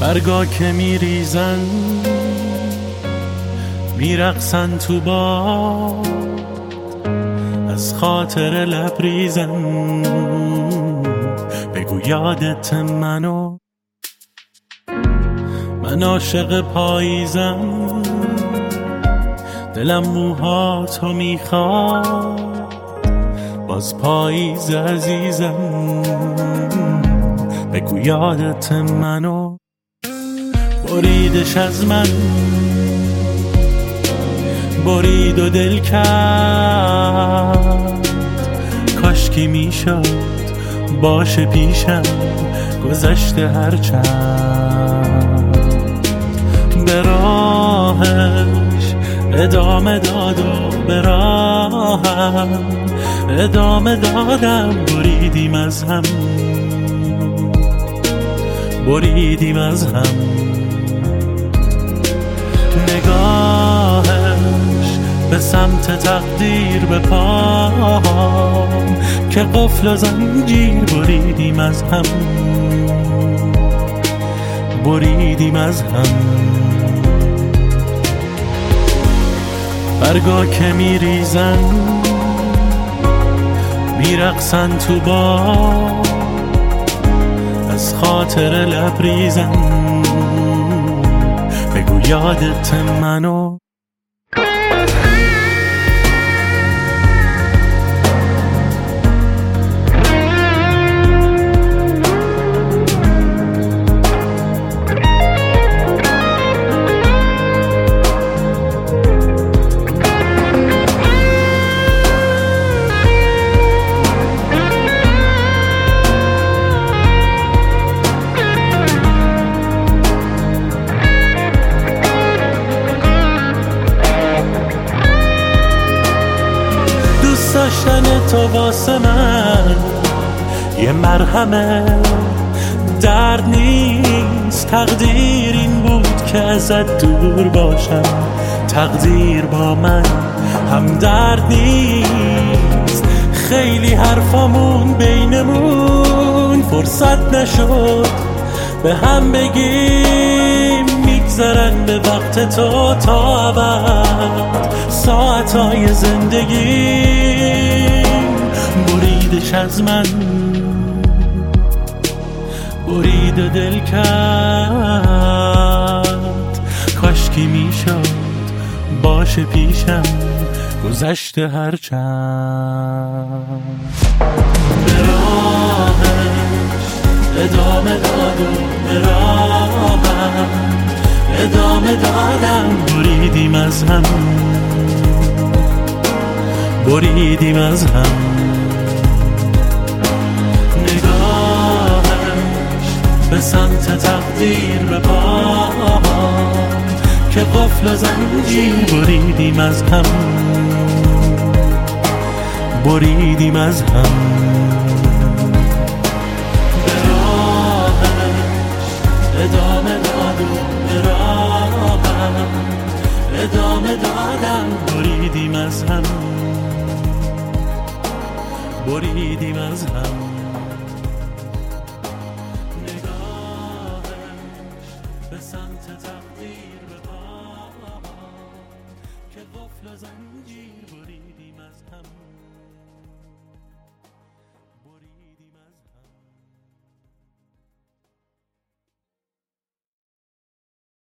برگا که میریزن میرقصن تو باد، از خاطر لبریزن بگو یادت منو. من عاشق پاییزم، دلم موهاتو میخواد، باز پاییز عزیزم بگو یادت منو. بریدش از من برید و دل کرد، کاشکی میشد باشه پیشم گذشته هرچند. به راهش ادامه داد و به راهم ادامه دادم، بریدیم از هم بریدیم از هم. نگاهش به سمت تقدیر به پام که قفل و زنجیر بریدیم از هم بریدیم از هم. برگا که میریزن میرقصن تو باد، از خاطر لبریزن بگو یادت منو. داشتن تو واسه من یه مرهمه، درد نیست. تقدیر این بود که ازت دور باشم، تقدیر با من هم درد نیست. خیلی حرفامون بینمون فرصت نشد به هم بگیم، میگذرن به وقت تو تا ابد ساعتهای زندگی. بریدش از من برید و دل کرد، کاشکی میشد باشه پیشم گذشته هرچند. به راهش ادامه داد و به راهم ادامه دادم، بریدیم از هم بریدیم از هم. نگاهش به سمت تقدیر به پام که قفل و زنجیر بریدیم از هم بریدیم از هم. به راهش ادامه داد و به راهم ادامه دادم، بریدیم از هم بریدیم از هم. نگاهش به سمت تقدیر به پام که قفل و زنجیر بریدیم